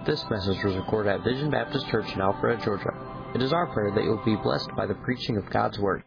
This message was recorded at Vision Baptist Church in Alpharetta, Georgia. It is our prayer that you will be blessed by the preaching of God's Word.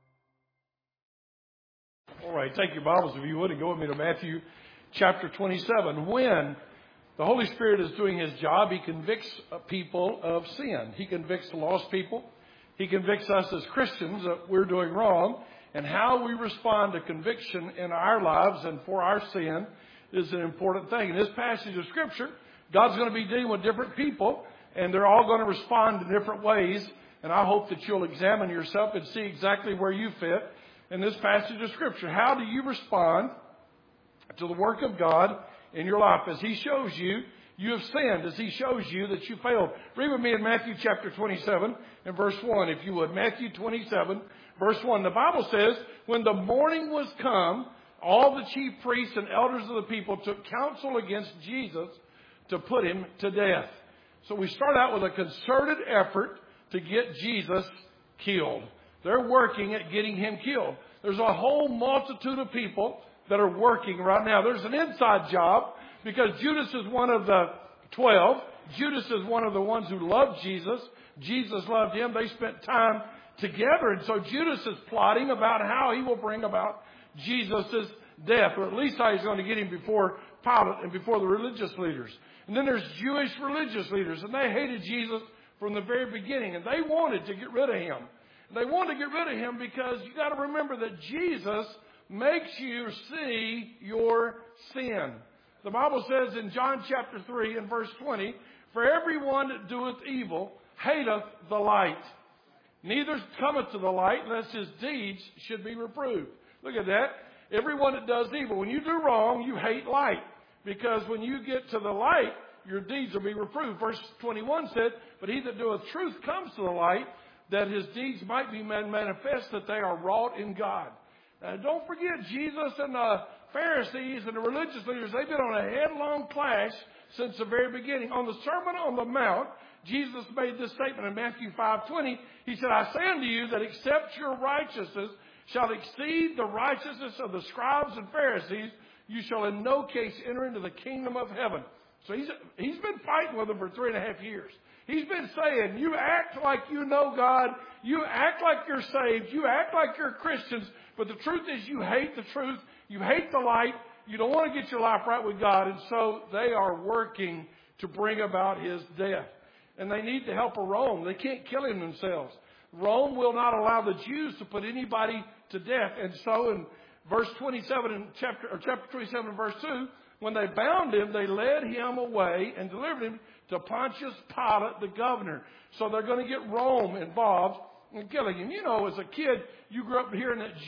All right, take your Bibles if you would and go with me to Matthew chapter 27. When the Holy Spirit is doing His job, He convicts people of sin. He convicts lost people. He convicts us as Christians that we're doing wrong, and how we respond to conviction in our lives and for our sin is an important thing. In this passage of Scripture, God's going to be dealing with different people, and they're all going to respond in different ways. And I hope that you'll examine yourself and see exactly where you fit in this passage of Scripture. How do you respond to the work of God in your life? As He shows you, you have sinned. As He shows you that you failed. Read with me in Matthew chapter 27 and verse 1, if you would. Matthew 27, verse 1. The Bible says, when the morning was come, all the chief priests and elders of the people took counsel against Jesus to put Him to death. So we start out with a concerted effort to get Jesus killed. They're working at getting Him killed. There's a whole multitude of people that are working right now. There's an inside job because Judas is one of the 12. Judas is one of the ones who loved Jesus. Jesus loved him. They spent time together. And so Judas is plotting about how he will bring about Jesus' death, or at least how he's going to get Him before Pilate and before the religious leaders. And then there's Jewish religious leaders, and they hated Jesus from the very beginning, and they wanted to get rid of Him. They wanted to get rid of Him because you got to remember that Jesus makes you see your sin. The Bible says in John chapter 3 and verse 20, for everyone that doeth evil hateth the light, neither cometh to the light lest his deeds should be reproved. Look at that. Everyone that does evil, when you do wrong, you hate light. Because when you get to the light, your deeds will be reproved. Verse 21 said, but he that doeth truth comes to the light, that his deeds might be made manifest, that they are wrought in God. Now, don't forget, Jesus and the Pharisees and the religious leaders, they've been on a headlong clash since the very beginning. On the Sermon on the Mount, Jesus made this statement in Matthew 5:20. He said, I say unto you that except your righteousness shall exceed the righteousness of the scribes and Pharisees, you shall in no case enter into the kingdom of heaven. So he's been fighting with them for 3.5 years. He's been saying, you act like you know God. You act like you're saved. You act like you're Christians. But the truth is you hate the truth. You hate the light. You don't want to get your life right with God. And so they are working to bring about His death. And they need the help of Rome. They can't kill Him themselves. Rome will not allow the Jews to put anybody to death. And so in verse 27 in chapter 27 verse 2, when they bound Him, they led Him away and delivered Him to Pontius Pilate, the governor. So they're going to get Rome involved in killing Him. You know, as a kid, you grew up hearing that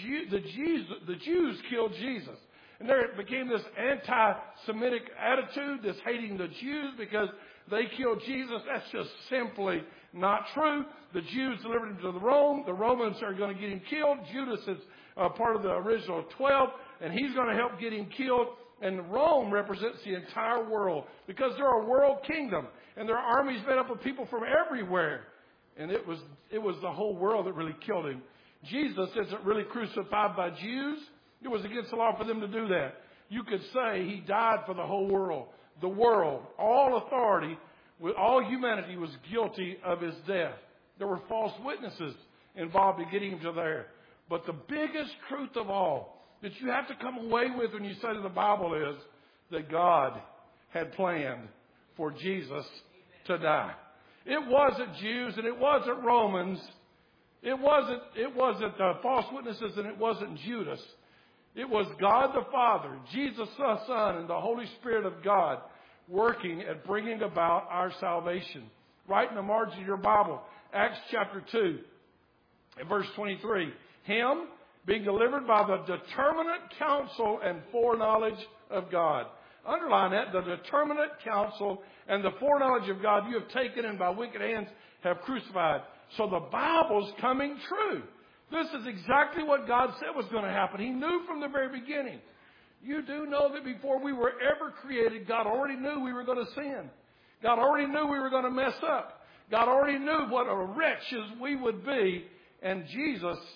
the Jews killed Jesus. And there became this anti-Semitic attitude, this hating the Jews because they killed Jesus. That's just simply not true. The Jews delivered Him to the Rome. The Romans are going to get Him killed. Judas is part of the original 12, and he's going to help get Him killed. And Rome represents the entire world because they're a world kingdom, and their armies made up of people from everywhere. And it was the whole world that really killed Him. Jesus isn't really crucified by Jews. It was against the law for them to do that. You could say He died for the whole world. The world, all authority, with all humanity was guilty of His death. There were false witnesses involved in getting Him to there. But the biggest truth of all that you have to come away with when you study the Bible is that God had planned for Jesus to die. It wasn't Jews and it wasn't Romans. It wasn't false witnesses and it wasn't Judas. It was God the Father, Jesus the Son, and the Holy Spirit of God working at bringing about our salvation. Right in the margin of your Bible, Acts chapter 2, and verse 23. Him being delivered by the determinate counsel and foreknowledge of God. Underline that, the determinate counsel and the foreknowledge of God you have taken and by wicked hands have crucified. So the Bible's coming true. This is exactly what God said was going to happen. He knew from the very beginning. You do know that before we were ever created, God already knew we were going to sin. God already knew we were going to mess up. God already knew what a wretches we would be. And Jesus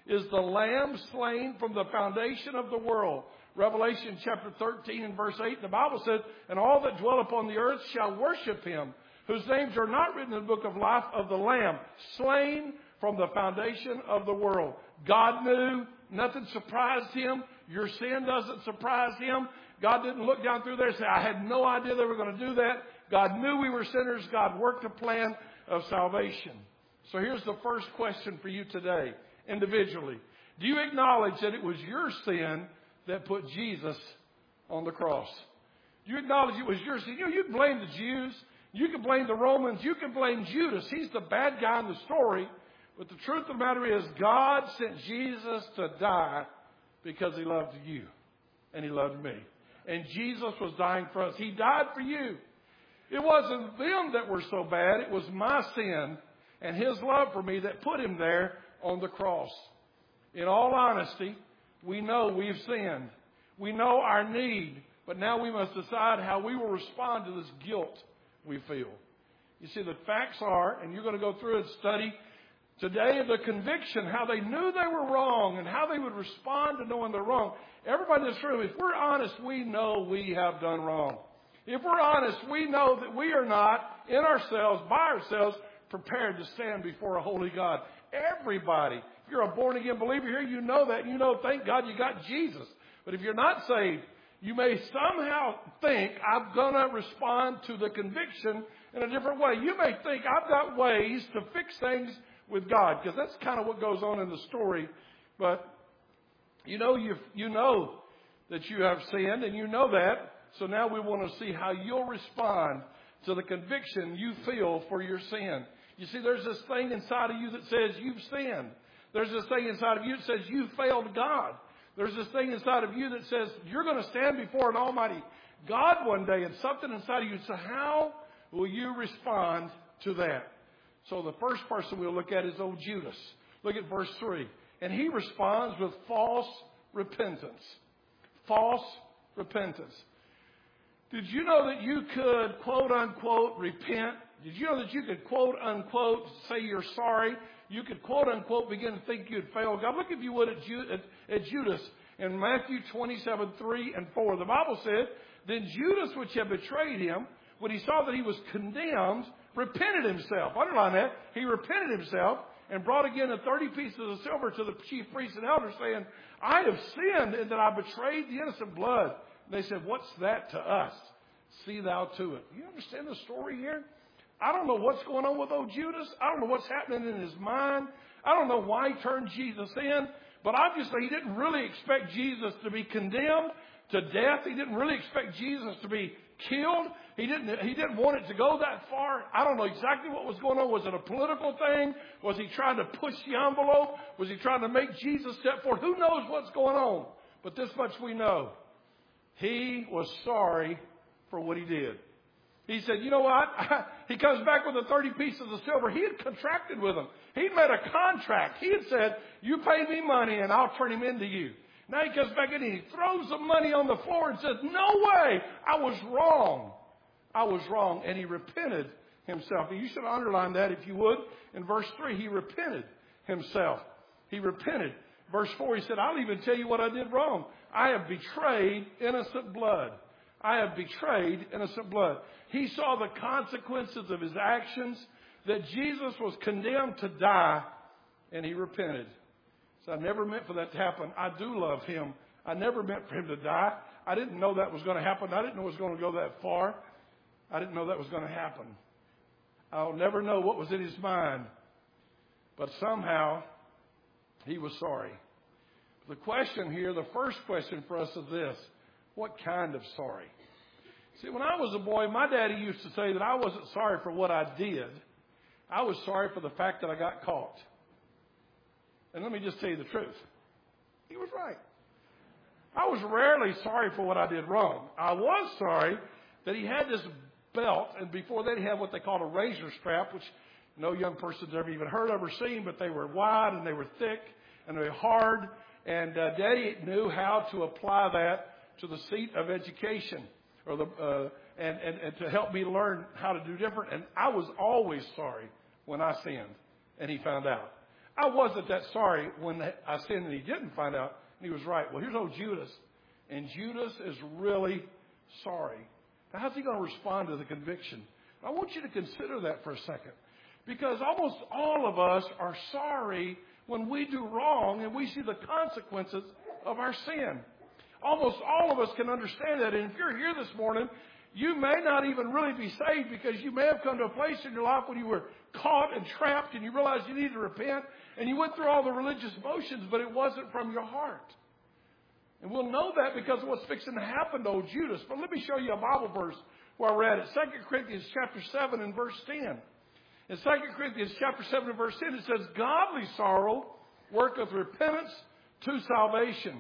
is the Lamb slain from the foundation of the world. Revelation chapter 13 and verse 8, the Bible says, and all that dwell upon the earth shall worship him, whose names are not written in the book of life of the Lamb, slain from the foundation of the world. God knew. Nothing surprised him. Your sin doesn't surprise him. God didn't look down through there and say, I had no idea they were going to do that. God knew we were sinners. God worked a plan of salvation. So here's the first question for you today, individually. Do you acknowledge that it was your sin that put Jesus on the cross? Do you acknowledge it was your sin? You know, you can blame the Jews. You can blame the Romans. You can blame Judas. He's the bad guy in the story. But the truth of the matter is, God sent Jesus to die because he loved you and he loved me. And Jesus was dying for us. He died for you. It wasn't them that were so bad. It was my sin and his love for me that put him there on the cross. In all honesty, we know we've sinned. We know our need. But now we must decide how we will respond to this guilt we feel. You see, the facts are, and you're going to go through and study today the conviction, how they knew they were wrong and how they would respond to knowing they're wrong. Everybody in this room, if we're honest, we know we have done wrong. If we're honest, we know that we are not in ourselves, by ourselves, prepared to stand before a holy God. Everybody, if you're a born-again believer here, you know that. You know, thank God you got Jesus. But if you're not saved, you may somehow think, I'm going to respond to the conviction in a different way. You may think, I've got ways to fix things with God, because that's kind of what goes on in the story. But you know that you have sinned, and you know that. So now we want to see how you'll respond to the conviction you feel for your sin. You see, there's this thing inside of you that says you've sinned. There's this thing inside of you that says you failed God. There's this thing inside of you that says you're going to stand before an almighty God one day, and something inside of you. So how will you respond to that? So the first person we'll look at is old Judas. Look at verse 3. And he responds with false repentance. False repentance. Did you know that you could, quote unquote, repent? Did you know that you could, quote unquote, say you're sorry? You could, quote unquote, begin to think you'd failed God. Look, if you would, at Judas in Matthew 27:3-4. The Bible said, then Judas, which had betrayed him, when he saw that he was condemned, repented himself. Underline that. He repented himself and brought again the 30 pieces of silver to the chief priests and elders, saying, I have sinned in that I betrayed the innocent blood. And they said, what's that to us? See thou to it. You understand the story here? I don't know what's going on with old Judas. I don't know what's happening in his mind. I don't know why he turned Jesus in. But obviously he didn't really expect Jesus to be condemned to death. He didn't really expect Jesus to be killed. He didn't want it to go that far. I don't know exactly what was going on. Was it a political thing? Was he trying to push the envelope? Was he trying to make Jesus step forward? Who knows what's going on? But this much we know. He was sorry for what he did. He said, you know what? He comes back with the 30 pieces of silver. He had contracted with them. He'd made a contract. He had said, you pay me money and I'll turn him into you. Now he comes back in and he throws the money on the floor and says, no way, I was wrong. I was wrong. And he repented himself. And you should underline that if you would. In verse 3, he repented himself. He repented. Verse 4, he said, I'll even tell you what I did wrong. I have betrayed innocent blood. I have betrayed innocent blood. He saw the consequences of his actions, that Jesus was condemned to die, and he repented. So I never meant for that to happen. I do love him. I never meant for him to die. I didn't know that was going to happen. I didn't know it was going to go that far. I didn't know that was going to happen. I'll never know what was in his mind. But somehow, he was sorry. The question here, the first question for us is this. What kind of sorry? See, when I was a boy, my daddy used to say that I wasn't sorry for what I did. I was sorry for the fact that I got caught. And let me just tell you the truth. He was right. I was rarely sorry for what I did wrong. I was sorry that he had this belt, and before that he had what they called a razor strap, which no young person's ever even heard of or seen, but they were wide and they were thick and they were hard. And Daddy knew how to apply that to the seat of education, or and to help me learn how to do different. And I was always sorry when I sinned, and he found out. I wasn't that sorry when I sinned and he didn't find out and he was right. Well, here's old Judas. And Judas is really sorry. Now, how's he going to respond to the conviction? I want you to consider that for a second. Because almost all of us are sorry when we do wrong and we see the consequences of our sin. Almost all of us can understand that. And if you're here this morning, you may not even really be saved because you may have come to a place in your life when you were caught and trapped and you realized you needed to repent and you went through all the religious motions, but it wasn't from your heart. And we'll know that because of what's fixing to happen to old Judas. But let me show you a Bible verse where we're at it. 2 Corinthians chapter 7 and verse 10. In 2 Corinthians chapter 7 and verse 10, it says, godly sorrow worketh repentance to salvation,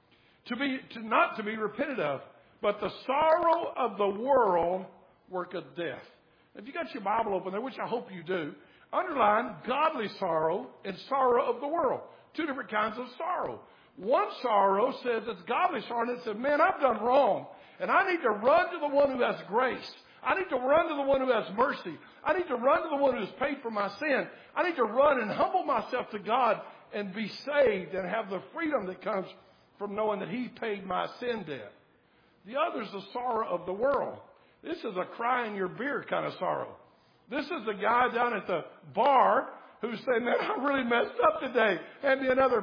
not to be repented of, but the sorrow of the world worketh death. If you got your Bible open there, which I hope you do, underline godly sorrow and sorrow of the world. Two different kinds of sorrow. One sorrow says it's godly sorrow, and it says, man, I've done wrong, and I need to run to the one who has grace. I need to run to the one who has mercy. I need to run to the one who has paid for my sin. I need to run and humble myself to God and be saved and have the freedom that comes from knowing that He paid my sin debt. The other is the sorrow of the world. This is a cry in your beer kind of sorrow. This is the guy down at the bar who's saying, man, I really messed up today. Hand me another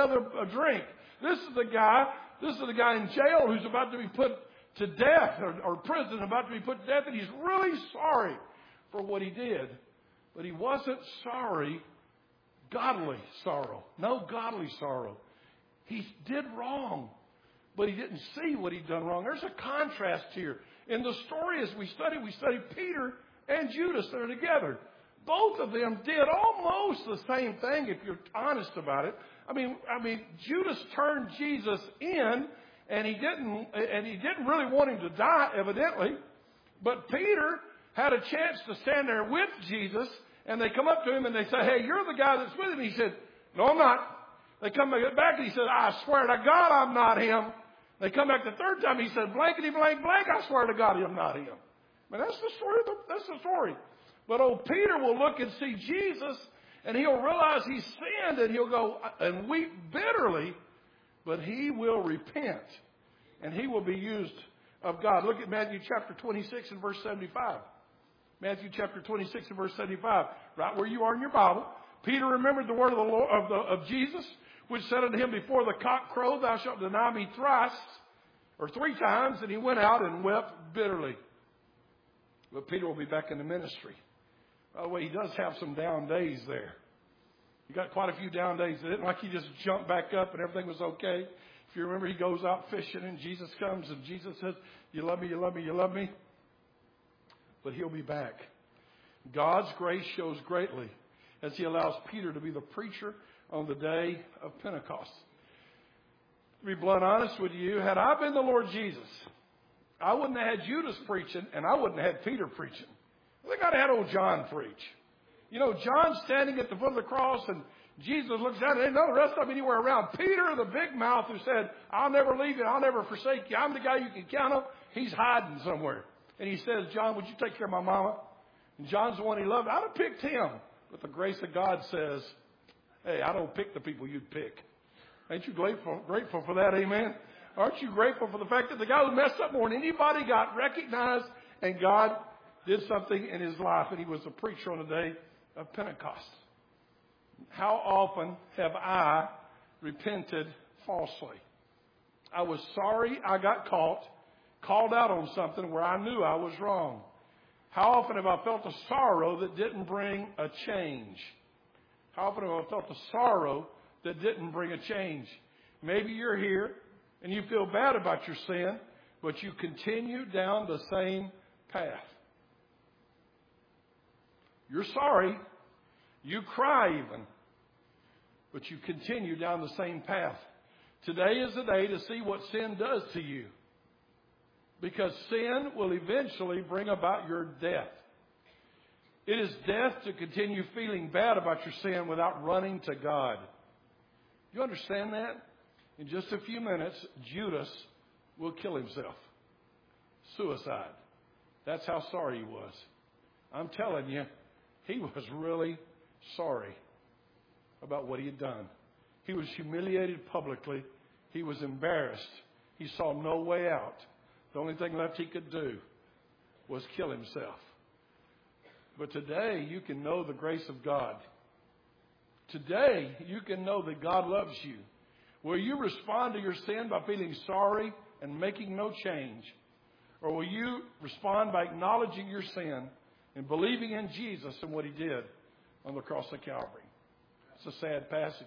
drink. This is the guy in jail who's about to be put to death or prison, about to be put to death, and he's really sorry for what he did. But he wasn't sorry, godly sorrow. No godly sorrow. He did wrong, but he didn't see what he'd done wrong. There's a contrast here. In the story as we study Peter and Judas. They're together. Both of them did almost the same thing if you're honest about it. I mean, Judas turned Jesus in, and he didn't really want him to die, evidently. But Peter had a chance to stand there with Jesus, and they come up to him and they say, hey, you're the guy that's with him. He said, no, I'm not. They come back and he said, I swear to God I'm not him. They come back the third time. He said, blankety blank blank, I swear to God I'm not him. But that's the story. That's the story. But old Peter will look and see Jesus, and he'll realize he's sinned, and he'll go and weep bitterly, but he will repent, and he will be used of God. Look at Matthew chapter 26 and verse 75. Matthew chapter 26 and verse 75, right where you are in your Bible. Peter remembered the word of the Lord, of Jesus, which said unto him, before the cock crow, thou shalt deny me three times, and he went out and wept bitterly. But Peter will be back in the ministry. By the way, he does have some down days there. He got quite a few down days. It isn't like he just jumped back up and everything was okay. If you remember, he goes out fishing and Jesus comes and Jesus says, you love me, you love me, you love me. But he'll be back. God's grace shows greatly as he allows Peter to be the preacher on the day of Pentecost. To be blunt honest with you, had I been the Lord Jesus, I wouldn't have had Judas preaching, and I wouldn't have had Peter preaching. I think I'd have had old John preach. You know, John's standing at the foot of the cross, and Jesus looks down, and ain't none of the rest of them anywhere around. Peter, the big mouth who said, I'll never leave you, I'll never forsake you, I'm the guy you can count on, he's hiding somewhere. And he says, John, would you take care of my mama? And John's the one he loved. I'd have picked him. But the grace of God says, hey, I don't pick the people you'd pick. Ain't you grateful for that, amen? Aren't you grateful for the fact that the guy who messed up more than anybody got recognized and God did something in his life, and he was a preacher on the day of Pentecost? How often have I repented falsely? I was sorry I got called out on something where I knew I was wrong. How often have I felt a sorrow that didn't bring a change? How often have I felt a sorrow that didn't bring a change? Maybe you're here and you feel bad about your sin, but you continue down the same path. You're sorry. You cry even. But you continue down the same path. Today is the day to see what sin does to you. Because sin will eventually bring about your death. It is death to continue feeling bad about your sin without running to God. You understand that? In just a few minutes, Judas will kill himself. Suicide. That's how sorry he was. I'm telling you, he was really sorry. about what he had done. He was humiliated publicly. He was embarrassed. He saw no way out. The only thing left he could do was kill himself. But today, you can know the grace of God. Today, you can know that God loves you. Will you respond to your sin by feeling sorry and making no change? Or will you respond by acknowledging your sin and believing in Jesus and what he did on the cross of Calvary? It's a sad passage.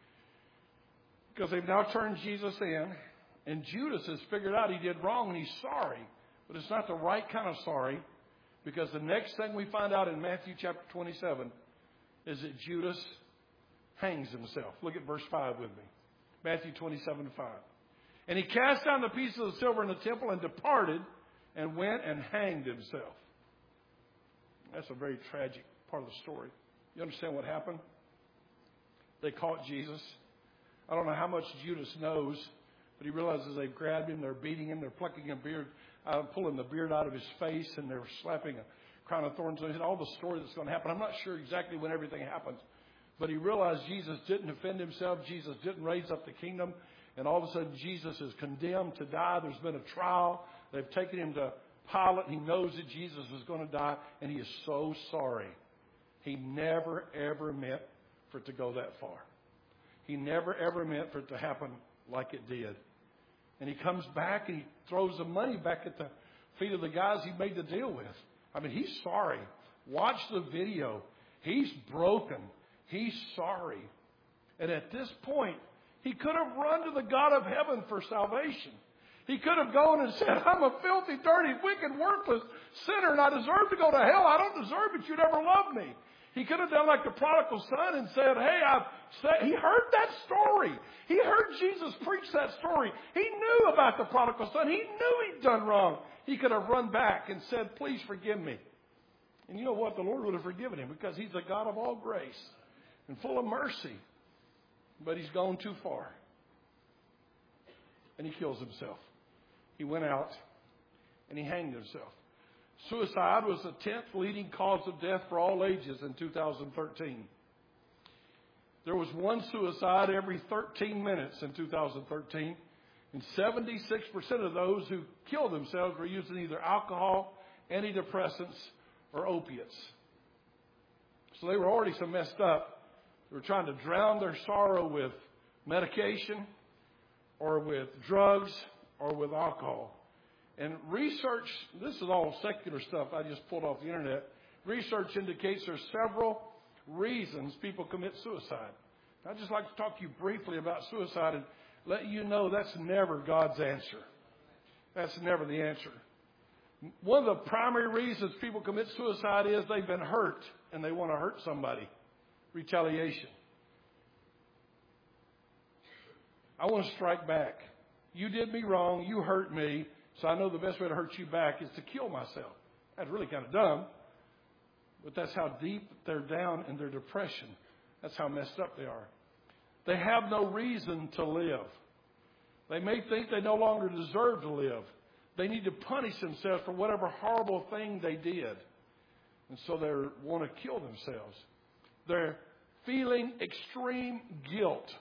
Because they've now turned Jesus in, and Judas has figured out he did wrong and he's sorry. But it's not the right kind of sorry, because the next thing we find out in Matthew chapter 27 is that Judas hangs himself. Look at verse 5 with me. Matthew 27:5. And he cast down the pieces of silver in the temple and departed and went and hanged himself. That's a very tragic part of the story. You understand what happened? They caught Jesus. I don't know how much Judas knows, but he realizes they've grabbed him, they're beating him, they're plucking a beard, pulling the beard out of his face, and they're slapping a crown of thorns on his head. All the story that's going to happen. I'm not sure exactly when everything happens, but he realized Jesus didn't defend himself. Jesus didn't raise up the kingdom. And all of a sudden, Jesus is condemned to die. There's been a trial. They've taken him to Pilate. He knows that Jesus is going to die, and he is so sorry. He never, ever meant for it to go that far. He never, ever meant for it to happen like it did. And he comes back, and he throws the money back at the feet of the guys he made the deal with. I mean, he's sorry. Watch the video. He's broken. He's sorry. And at this point, he could have run to the God of heaven for salvation. He could have gone and said, I'm a filthy, dirty, wicked, worthless sinner, and I deserve to go to hell. I don't deserve it. You'd ever love me. He could have done like the prodigal son and said, hey, he heard that story. He heard Jesus preach that story. He knew about the prodigal son. He knew he'd done wrong. He could have run back and said, please forgive me. And you know what? The Lord would have forgiven him, because he's a God of all grace and full of mercy. But he's gone too far. And he kills himself. He went out and he hanged himself. Suicide was the 10th leading cause of death for all ages in 2013. There was one suicide every 13 minutes in 2013. And 76% of those who killed themselves were using either alcohol, antidepressants, or opiates. So they were already so messed up. They were trying to drown their sorrow with medication or with drugs or with alcohol. And research, this is all secular stuff I just pulled off the internet. Research indicates there's several reasons people commit suicide. I'd just like to talk to you briefly about suicide and let you know that's never God's answer. That's never the answer. One of the primary reasons people commit suicide is they've been hurt and they want to hurt somebody. Retaliation. I want to strike back. You did me wrong. You hurt me. So I know the best way to hurt you back is to kill myself. That's really kind of dumb. But that's how deep they're down in their depression. That's how messed up they are. They have no reason to live. They may think they no longer deserve to live. They need to punish themselves for whatever horrible thing they did. And so they want to kill themselves. They're feeling extreme guilt.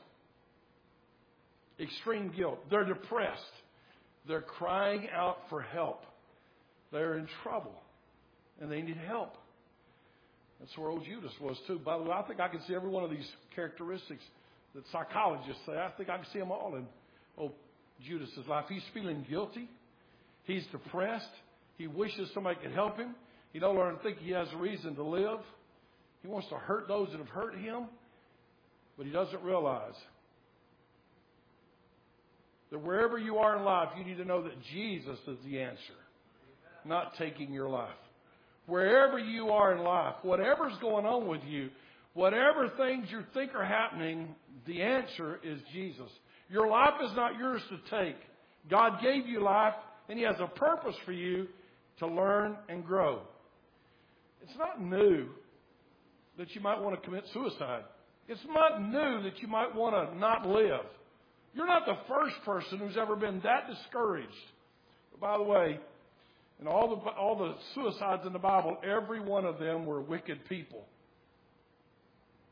Extreme guilt. They're depressed. They're crying out for help. They're in trouble. And they need help. That's where old Judas was too. By the way, I think I can see every one of these characteristics that psychologists say. I think I can see them all in old Judas' life. He's feeling guilty. He's depressed. He wishes somebody could help him. He no longer thinks he has a reason to live. He wants to hurt those that have hurt him, but he doesn't realize that wherever you are in life, you need to know that Jesus is the answer, not taking your life. Wherever you are in life, whatever's going on with you, whatever things you think are happening, the answer is Jesus. Your life is not yours to take. God gave you life, and He has a purpose for you to learn and grow. It's not new that you might want to commit suicide. It's not new that you might want to not live. You're not the first person who's ever been that discouraged. But by the way, in all the suicides in the Bible, every one of them were wicked people.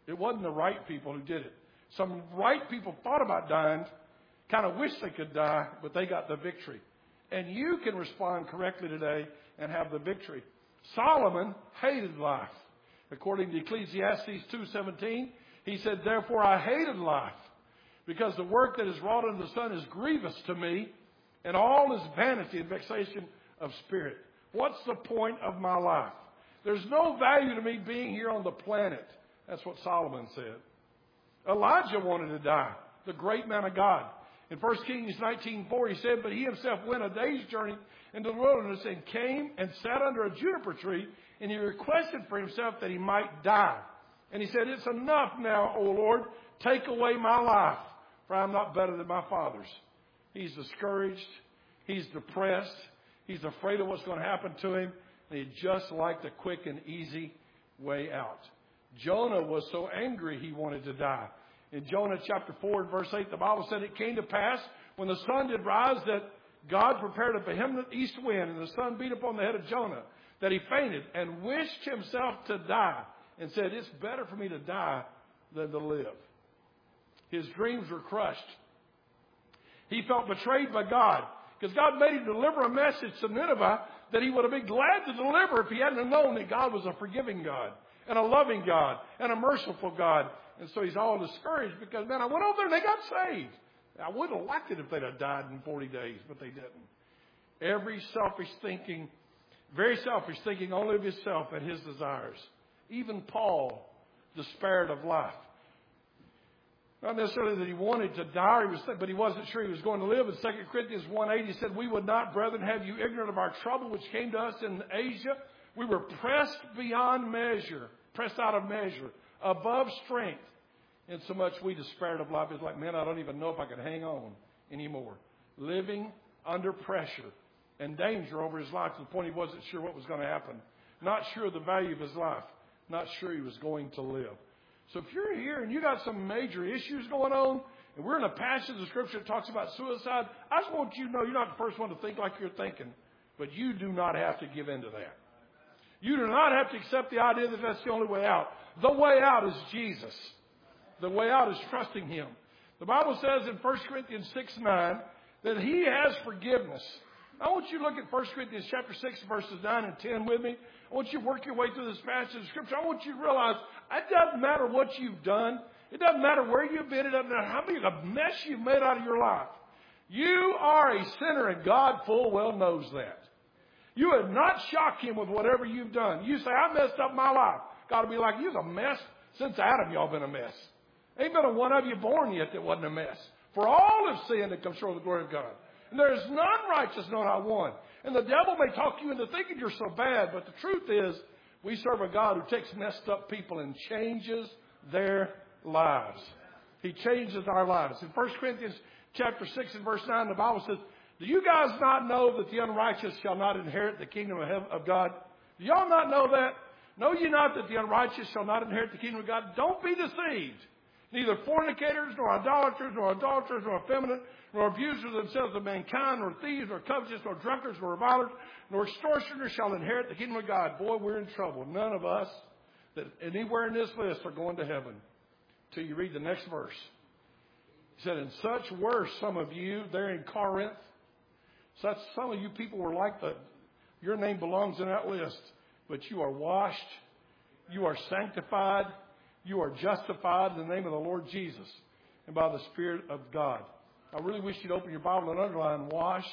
It wasn't the right people who did it. Some right people thought about dying, kind of wished they could die, but they got the victory. And you can respond correctly today and have the victory. Solomon hated life. According to Ecclesiastes 2:17, he said, therefore I hated life, because the work that is wrought under the sun is grievous to me, and all is vanity and vexation of spirit. What's the point of my life? There's no value to me being here on the planet. That's what Solomon said. Elijah wanted to die, the great man of God. In 1 Kings 19:4, he said, but he himself went a day's journey into the wilderness and came and sat under a juniper tree, and he requested for himself that he might die. And he said, it's enough now, O Lord, take away my life, for I am not better than my fathers. He's discouraged. He's depressed. He's afraid of what's going to happen to him. And he'd just like the quick and easy way out. Jonah was so angry he wanted to die. In Jonah chapter 4 and verse 8, the Bible said, it came to pass when the sun did rise that God prepared a vehement east wind, and the sun beat upon the head of Jonah, that he fainted and wished himself to die, and said, it's better for me to die than to live. His dreams were crushed. He felt betrayed by God, because God made him deliver a message to Nineveh that he would have been glad to deliver if he hadn't known that God was a forgiving God and a loving God and a merciful God. And so he's all discouraged because, man, I went over there and they got saved. I would have liked it if they'd have died in 40 days, but they didn't. Very selfish thinking only of himself and his desires. Even Paul despaired of life. Not necessarily that he wanted to die, but he wasn't sure he was going to live. In 2 Corinthians 1:8, he said, we would not, brethren, have you ignorant of our trouble which came to us in Asia. We were pressed beyond measure, pressed out of measure, above strength. And so much we despaired of life. It's like, man, I don't even know if I can hang on anymore. Living under pressure and danger over his life to the point he wasn't sure what was going to happen. Not sure of the value of his life. Not sure he was going to live. So if you're here and you got some major issues going on, and we're in a passage of Scripture that talks about suicide, I just want you to know you're not the first one to think like you're thinking. But you do not have to give in to that. You do not have to accept the idea that that's the only way out. The way out is Jesus. The way out is trusting Him. The Bible says in 1 Corinthians 6:9 that He has forgiveness. I want you to look at 1 Corinthians chapter 6, verses 9 and 10 with me. I want you to work your way through this passage of Scripture. I want you to realize it doesn't matter what you've done. It doesn't matter where you've been. It doesn't matter how big a mess you've made out of your life. You are a sinner, and God full well knows that. You would not shock Him with whatever you've done. You say, I messed up my life. God will be like, you're a mess. Since Adam, y'all been a mess. Ain't been a one of you born yet that wasn't a mess. For all have sinned and come short of the glory of God. And there is none righteous, no, not one. And the devil may talk you into thinking you're so bad, but the truth is, we serve a God who takes messed up people and changes their lives. He changes our lives. In 1 Corinthians chapter 6 and verse 9, the Bible says, do you guys not know that the unrighteous shall not inherit the kingdom of God? Do y'all not know that? Know ye not that the unrighteous shall not inherit the kingdom of God? Don't be deceived. Neither fornicators, nor idolaters, nor adulterers, nor effeminate, nor abusers themselves of mankind, nor thieves, nor covetous, nor drunkards, nor revilers, nor extortioners shall inherit the kingdom of God. Boy, we're in trouble. None of us that anywhere in this list are going to heaven. Till you read the next verse. He said, and such were some of you there in Corinth. Such some of you people were like your name belongs in that list. But you are washed. You are sanctified. You are justified in the name of the Lord Jesus and by the Spirit of God. I really wish you'd open your Bible and underline washed,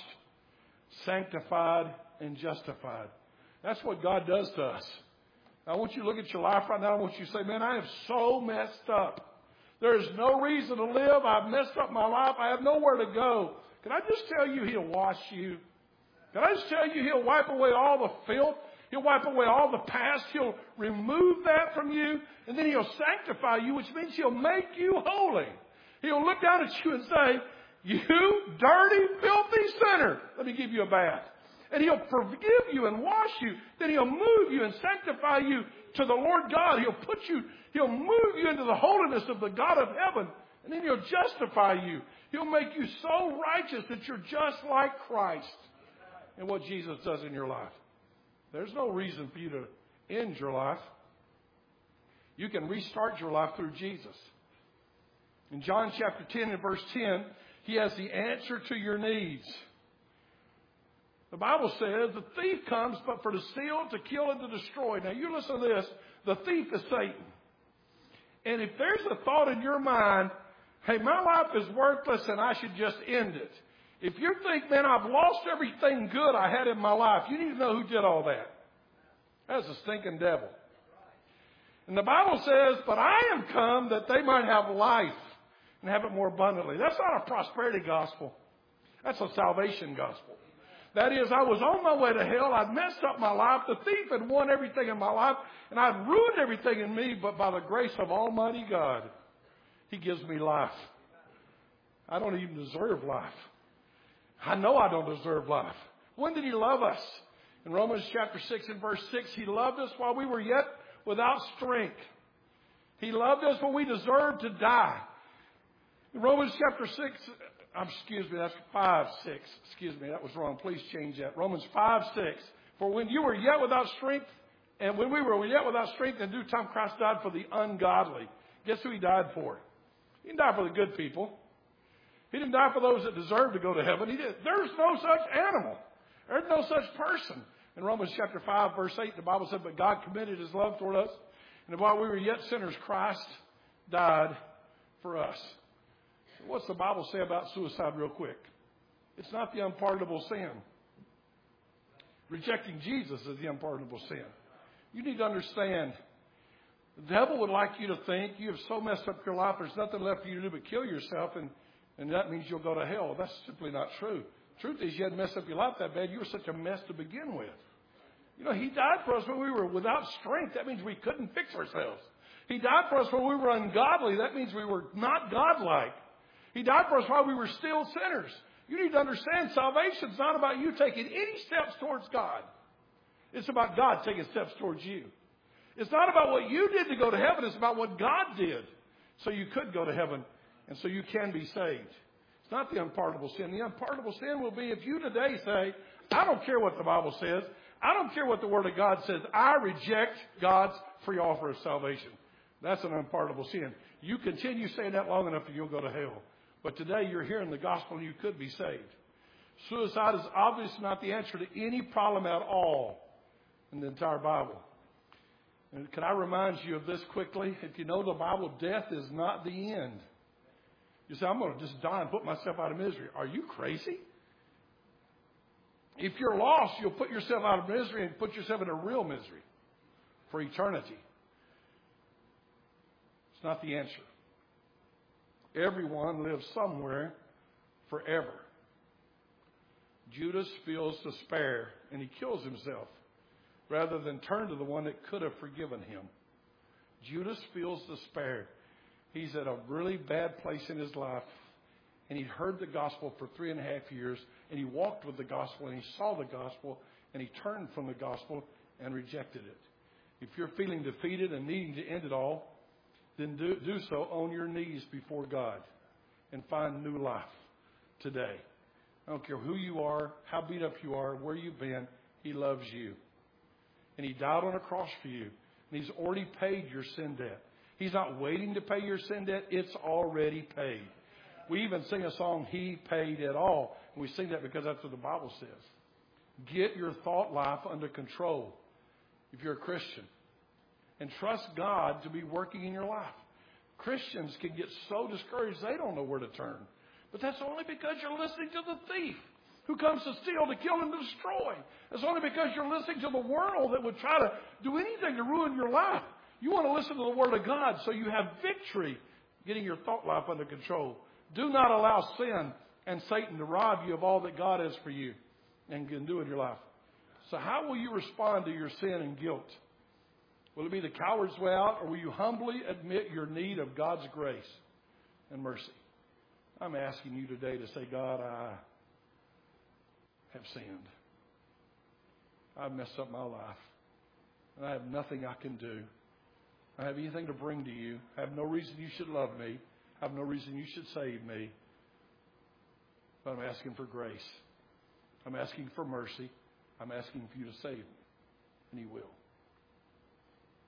sanctified, and justified. That's what God does to us. I want you to look at your life right now. I want you to say, man, I am so messed up. There is no reason to live. I've messed up my life. I have nowhere to go. Can I just tell you He'll wash you? Can I just tell you He'll wipe away all the filth? He'll wipe away all the past. He'll remove that from you. And then He'll sanctify you, which means He'll make you holy. He'll look down at you and say, you dirty, filthy sinner, let me give you a bath. And He'll forgive you and wash you. Then He'll move you and sanctify you to the Lord God. He'll move you into the holiness of the God of heaven. And then He'll justify you. He'll make you so righteous that you're just like Christ and what Jesus does in your life. There's no reason for you to end your life. You can restart your life through Jesus. In John chapter 10 and verse 10, He has the answer to your needs. The Bible says the thief comes but for to steal, to kill, and to destroy. Now you listen to this. The thief is Satan. And if there's a thought in your mind, hey, my life is worthless and I should just end it. If you think, man, I've lost everything good I had in my life, you need to know who did all that. That's a stinking devil. And the Bible says, but I am come that they might have life and have it more abundantly. That's not a prosperity gospel. That's a salvation gospel. That is, I was on my way to hell. I'd messed up my life. The thief had won everything in my life, and I'd ruined everything in me. But by the grace of Almighty God, He gives me life. I don't even deserve life. I know I don't deserve life. When did He love us? In Romans chapter 6 and verse 6, He loved us while we were yet without strength. He loved us when we deserved to die. In Romans chapter 6, that's 5, 6. Excuse me, that was wrong. Please change that. Romans 5, 6. For when you were yet without strength, and when we were yet without strength, in due time Christ died for the ungodly. Guess who He died for? He didn't die for the good people. He didn't die for those that deserve to go to heaven. He did. There's no such animal. There's no such person. In Romans chapter 5, verse 8, the Bible said, but God committed His love toward us, and while we were yet sinners, Christ died for us. What's the Bible say about suicide real quick? It's not the unpardonable sin. Rejecting Jesus is the unpardonable sin. You need to understand, the devil would like you to think you have so messed up your life, there's nothing left for you to do but kill yourself, and that means you'll go to hell. That's simply not true. Truth is, you hadn't messed up your life that bad. You were such a mess to begin with. You know, He died for us when we were without strength. That means we couldn't fix ourselves. He died for us when we were ungodly. That means we were not godlike. He died for us while we were still sinners. You need to understand salvation is not about you taking any steps towards God. It's about God taking steps towards you. It's not about what you did to go to heaven. It's about what God did so you could go to heaven and so you can be saved. It's not the unpardonable sin. The unpardonable sin will be if you today say, I don't care what the Bible says. I don't care what the Word of God says. I reject God's free offer of salvation. That's an unpardonable sin. You continue saying that long enough and you'll go to hell. But today you're hearing the gospel and you could be saved. Suicide is obviously not the answer to any problem at all in the entire Bible. And can I remind you of this quickly? If you know the Bible, death is not the end. You say, I'm going to just die and put myself out of misery. Are you crazy? If you're lost, you'll put yourself out of misery and put yourself in a real misery for eternity. It's not the answer. Everyone lives somewhere forever. Judas feels despair and he kills himself rather than turn to the one that could have forgiven him. Judas feels despair. He's at a really bad place in his life, and he'd heard the gospel for 3.5 years, and he walked with the gospel, and he saw the gospel, and he turned from the gospel and rejected it. If you're feeling defeated and needing to end it all, then do so on your knees before God and find new life today. I don't care who you are, how beat up you are, where you've been, He loves you. And He died on a cross for you, and He's already paid your sin debt. He's not waiting to pay your sin debt. It's already paid. We even sing a song, He paid it all. And we sing that because that's what the Bible says. Get your thought life under control if you're a Christian. And trust God to be working in your life. Christians can get so discouraged they don't know where to turn. But that's only because you're listening to the thief who comes to steal, to kill, and to destroy. It's only because you're listening to the world that would try to do anything to ruin your life. You want to listen to the Word of God so you have victory getting your thought life under control. Do not allow sin and Satan to rob you of all that God has for you and can do in your life. So how will you respond to your sin and guilt? Will it be the coward's way out, or will you humbly admit your need of God's grace and mercy? I'm asking you today to say, God, I have sinned. I've messed up my life. And I have nothing I can do. I have anything to bring to you. I have no reason you should love me. I have no reason you should save me. But I'm asking for grace. I'm asking for mercy. I'm asking for you to save me. And He will.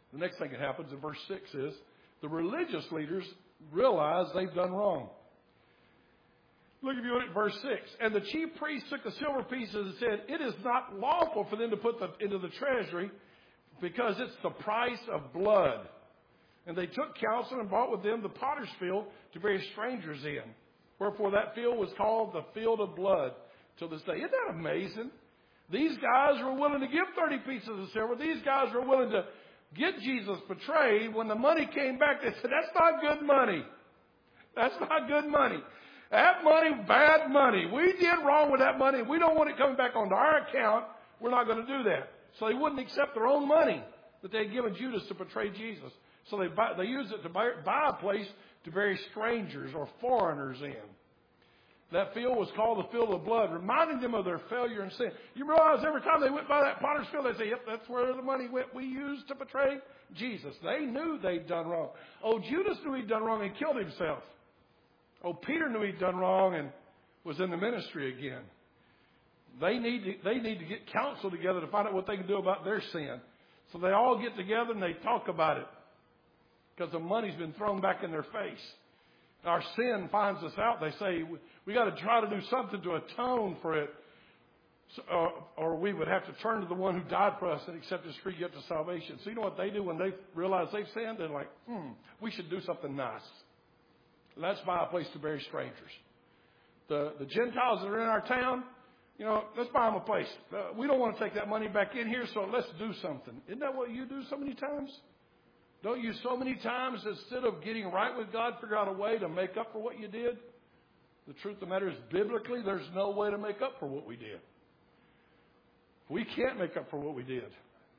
The next thing that happens in verse 6 is the religious leaders realize they've done wrong. Look if you look at verse 6. And the chief priests took the silver pieces and said, it is not lawful for them to put them into the treasury because it's the price of blood. And they took counsel and bought with them the potter's field to bury strangers in. Wherefore that field was called the field of blood till this day. Isn't that amazing? These guys were willing to give 30 pieces of silver. These guys were willing to get Jesus betrayed. When the money came back, they said, that's not good money. That's not good money. That money, bad money. We did wrong with that money. We don't want it coming back onto our account. We're not going to do that. So they wouldn't accept their own money that they had given Judas to betray Jesus. So they used it to buy a place to bury strangers or foreigners in. That field was called the field of blood, reminding them of their failure and sin. You realize every time they went by that potter's field, they'd say, yep, that's where the money went we used to betray Jesus. They knew they'd done wrong. Oh, Judas knew he'd done wrong and killed himself. Oh, Peter knew he'd done wrong and was in the ministry again. They need to get counsel together to find out what they can do about their sin. So they all get together and they talk about it because the money's been thrown back in their face. Our sin finds us out. They say we got to try to do something to atone for it, or we would have to turn to the one who died for us and accept His free gift of salvation. So you know what they do when they realize they've sinned? They're like, we should do something nice. Let's buy a place to bury strangers. The Gentiles that are in our town, let's buy them a place. We don't want to take that money back in here, so let's do something. Isn't that what you do so many times? Don't you so many times, instead of getting right with God, figure out a way to make up for what you did? The truth of the matter is, biblically, there's no way to make up for what we did. We can't make up for what we did.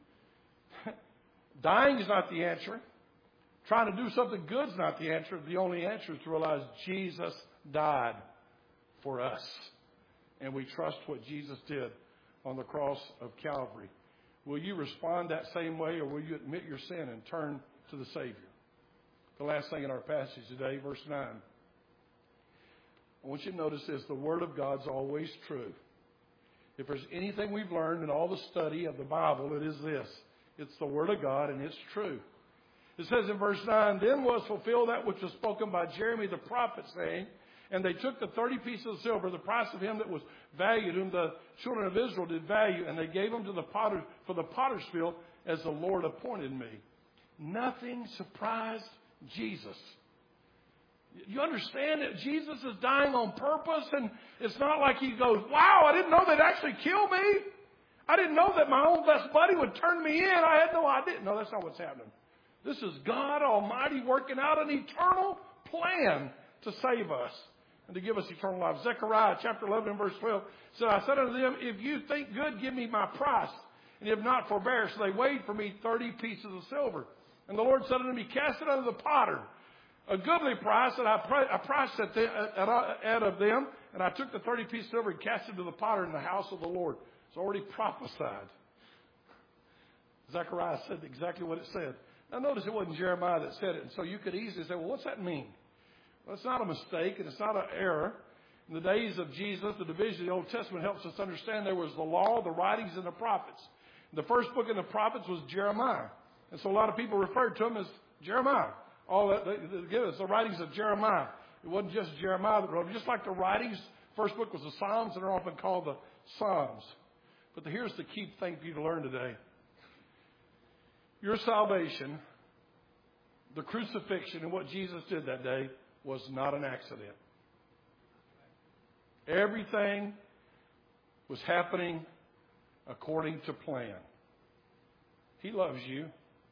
Dying is not the answer. Trying to do something good is not the answer. The only answer is to realize Jesus died for us. And we trust what Jesus did on the cross of Calvary. Will you respond that same way, or will you admit your sin and turn to the Savior? The last thing in our passage today, verse 9. I want you to notice this. The Word of God's always true. If there's anything we've learned in all the study of the Bible, it is this. It's the Word of God, and it's true. It says in verse 9, then was fulfilled that which was spoken by Jeremy the prophet, saying, and they took the 30 pieces of silver, the price of him that was valued, whom the children of Israel did value, and they gave them to the potter for the potter's field, as the Lord appointed me. Nothing surprised Jesus. You understand that Jesus is dying on purpose, and it's not like he goes, wow, I didn't know they'd actually kill me. I didn't know that my own best buddy would turn me in. I had no idea. No, that's not what's happening. This is God Almighty working out an eternal plan to save us and to give us eternal life. Zechariah chapter 11 and verse 12 said, I said unto them, if you think good, give me my price, and if not, forbear. So they weighed for me 30 pieces of silver. And the Lord said unto me, cast it unto the potter, a goodly price, and I priced out of them, and I took the 30 pieces of silver and cast it to the potter in the house of the Lord. It's already prophesied. Zechariah said exactly what it said. Now notice it wasn't Jeremiah that said it, and so you could easily say, well, what's that mean? Well, it's not a mistake, and it's not an error. In the days of Jesus, the division of the Old Testament helps us understand there was the law, the writings, and the prophets. The first book in the prophets was Jeremiah. And so a lot of people referred to him as Jeremiah. All that they give us the writings of Jeremiah. It wasn't just Jeremiah that wrote them. Just like the writings, first book was the Psalms, and they're often called the Psalms. But here's the key thing for you to learn today. Your salvation, the crucifixion, and what Jesus did that day was not an accident. Everything was happening according to plan. He loves you.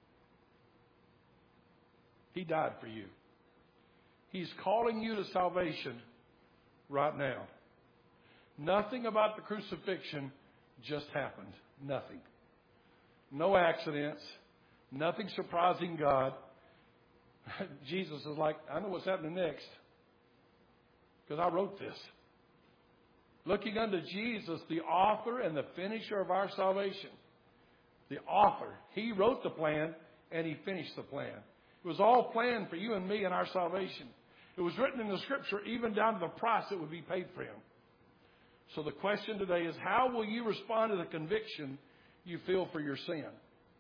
He died for you. He's calling you to salvation right now. Nothing about the crucifixion just happened. Nothing. No accidents. Nothing surprising God. Jesus is like, I know what's happening next because I wrote this. Looking unto Jesus, the author and the finisher of our salvation. The author. He wrote the plan and He finished the plan. It was all planned for you and me and our salvation. It was written in the Scripture even down to the price that would be paid for Him. So the question today is, how will you respond to the conviction you feel for your sin?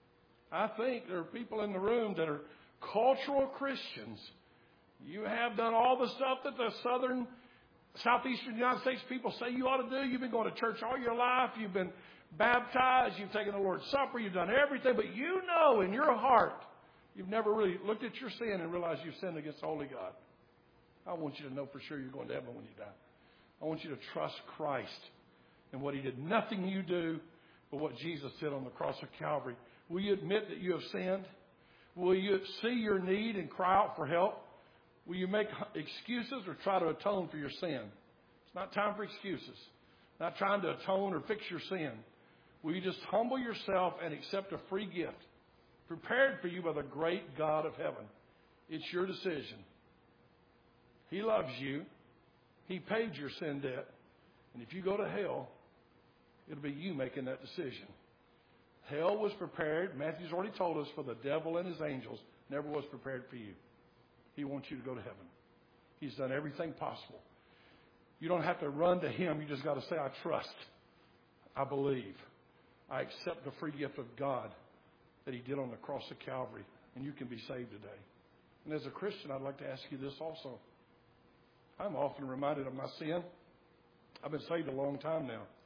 I think there are people in the room that are cultural Christians. You have done all the stuff that the southeastern United States people say you ought to do. You've been going to church all your life. You've been baptized. You've taken the Lord's Supper. You've done everything. But you know in your heart, you've never really looked at your sin and realized you've sinned against holy God. I want you to know for sure you're going to heaven when you die. I want you to trust Christ and what He did. Nothing you do but what Jesus did on the cross of Calvary. Will you admit that you have sinned? Will you see your need and cry out for help? Will you make excuses or try to atone for your sin? It's not time for excuses. Not trying to atone or fix your sin. Will you just humble yourself and accept a free gift prepared for you by the great God of heaven? It's your decision. He loves you. He paid your sin debt. And if you go to hell, it'll be you making that decision. Hell was prepared, Matthew's already told us, for the devil and his angels. Never was prepared for you. He wants you to go to heaven. He's done everything possible. You don't have to run to Him. You just got to say, I trust. I believe. I accept the free gift of God that He did on the cross of Calvary. And you can be saved today. And as a Christian, I'd like to ask you this also. I'm often reminded of my sin. I've been saved a long time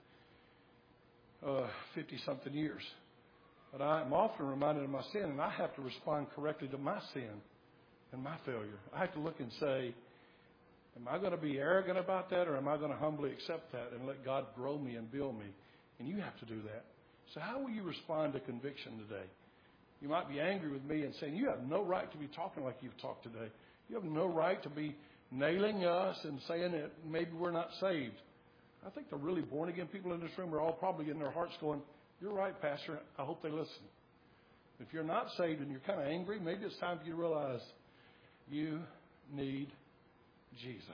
now. 50-something years. But I'm often reminded of my sin, and I have to respond correctly to my sin and my failure. I have to look and say, am I going to be arrogant about that, or am I going to humbly accept that and let God grow me and build me? And you have to do that. So how will you respond to conviction today? You might be angry with me and saying, you have no right to be talking like you've talked today. You have no right to be nailing us and saying that maybe we're not saved. I think the really born-again people in this room are all probably in their hearts going, you're right, Pastor. I hope they listen. If you're not saved and you're kind of angry, maybe it's time for you to realize you need Jesus.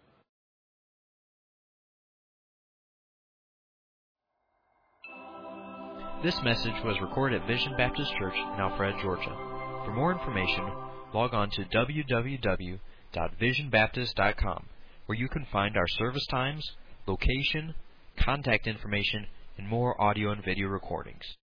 This message was recorded at Vision Baptist Church in Alpharetta, Georgia. For more information, log on to www.visionbaptist.com, where you can find our service times, location, contact information, and more audio and video recordings.